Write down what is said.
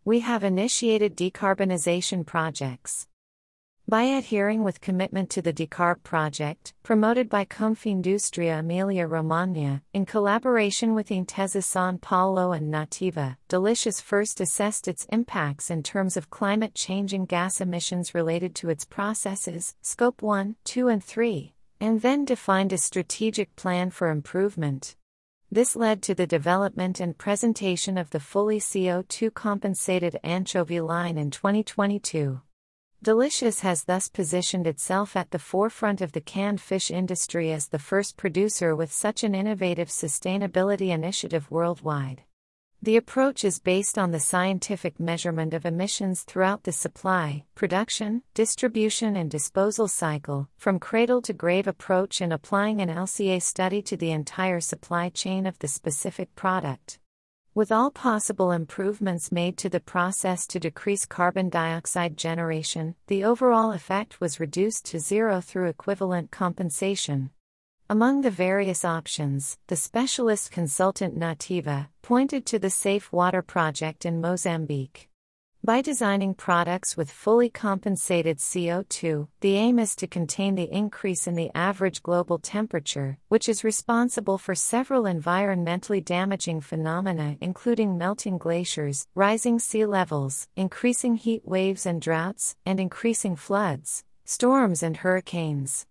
We have initiated decarbonization projects. By adhering with commitment to the Decarb project, promoted by Confindustria Emilia-Romagna, in collaboration with Intesa San Paolo and Nativa, Delicious first assessed its impacts in terms of climate-changing gas emissions related to its processes, Scope 1, 2 and 3, and then defined a strategic plan for improvement. This led to the development and presentation of the fully CO2-compensated anchovy line in 2022. Delicious has thus positioned itself at the forefront of the canned fish industry as the first producer with such an innovative sustainability initiative worldwide. The approach is based on the scientific measurement of emissions throughout the supply, production, distribution and disposal cycle, from cradle-to-grave approach and applying an LCA study to the entire supply chain of the specific product. With all possible improvements made to the process to decrease carbon dioxide generation, the overall effect was reduced to zero through equivalent compensation. Among the various options, the specialist consultant Nativa pointed to the Safe Water Project in Mozambique. By designing products with fully compensated CO2, the aim is to contain the increase in the average global temperature, which is responsible for several environmentally damaging phenomena including melting glaciers, rising sea levels, increasing heat waves and droughts, and increasing floods, storms and hurricanes.